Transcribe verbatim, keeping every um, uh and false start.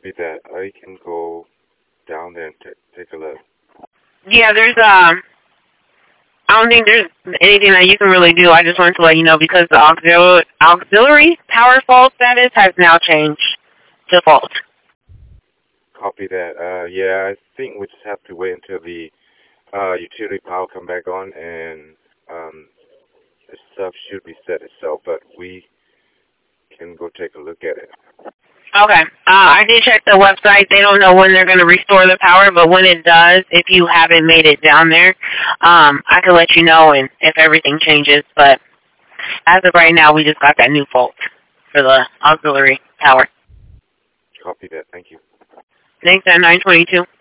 Copy that. I can go down there and t take a look. Yeah, there's um. I don't think there's anything that you can really do. I just wanted to let you know because the auxiliary auxiliary power fault status has now changed to fault. Copy that. Uh, yeah, I think we just have to wait until the uh, utility power come back on, and um, the stuff should be set itself. But we can go take a look at it. Okay. Uh, I did check the website. They don't know when they're going to restore the power, but when it does, if you haven't made it down there, um, I can let you know and if everything changes. But as of right now, we just got that new fault for the auxiliary power. Copy that. Thank you. Thanks at nine twenty-two.